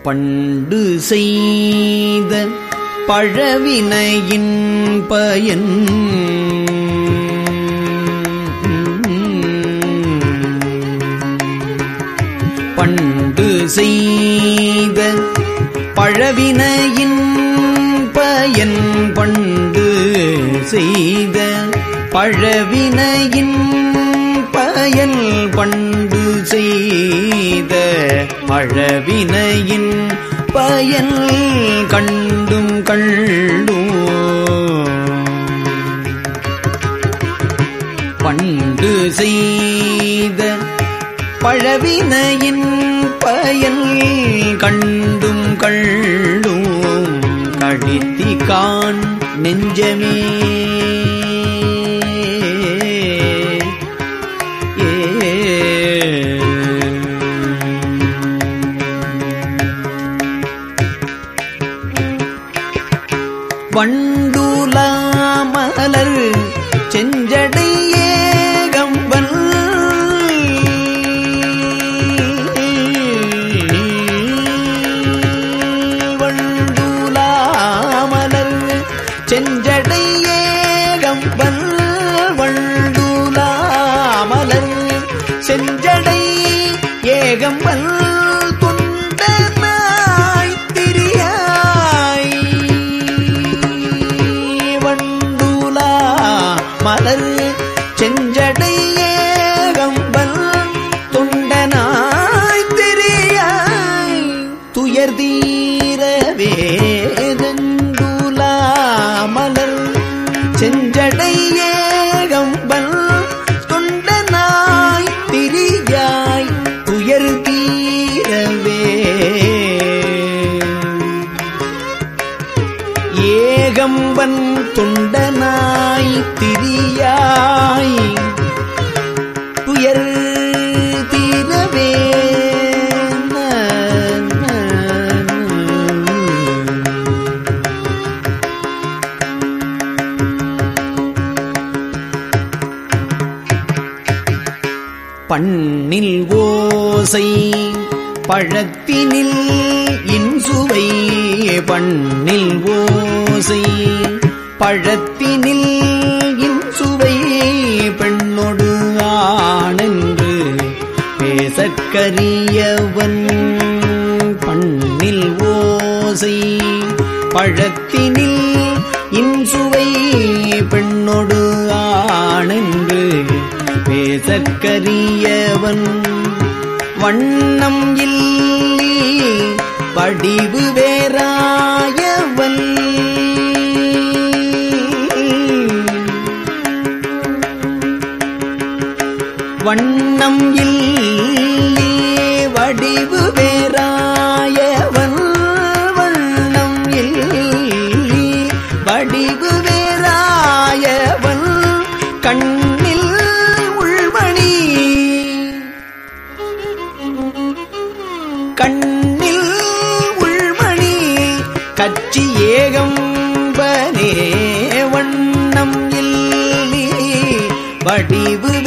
பண்டு செய்த பழவினையின் பயன் பண்டு செய்த பழவினையின் பயன் பண்டு செய்த பழவினையின் பயன் பண்டு செய்த பழவினையின் பயன் கண்டும் கள்ளும் பண்டு செய்த பழவினையின் பயன் கண்டும் கள்ளும் கழித்திகான் நெஞ்சமே வண்டுலாமலர் செஞ்சடை ஏகம்பன் வண்டுலாமலர் செஞ்சடை ஏகம்பன் வண்டுலாமலர் செஞ்சடை ஏகம்பன் மலர் செஞ்சடை ஏகம்பன் துண்டனாய் திரியாய் துயர் தீரவே வெண்டுலா மலர் செஞ்சடை ஏகம்பன் துண்டனாய் திரியாய் துயர் தீரவே ஏகம்பன் துண்டனாய் திரியாய் துயர் தீரவே பண்ணில் ஓசை பழத்தினில் இன்சுவை பண்ணில் ஓசை பழத்தினில் இன்சுவை பெண்ணொடு ஆனென்று பேசக்கரியவன் பண்ணில் ஓசை பழத்தினில் இன்சுவை பெண்ணொடு ஆனென்று பேசக்கரியவன் வண்ணம் இல்லி வடிவு வேறாயவன் வண்ணம் இல்லி வடிவு வேறாயவன் வண்ணம் இல்லி வடிவு வேறாயவன் கண்ணில் உள்மணி கண்ணில் உள்மணி கச்சி ஏகம்பனே வண்ணம் இல்லி வடிவு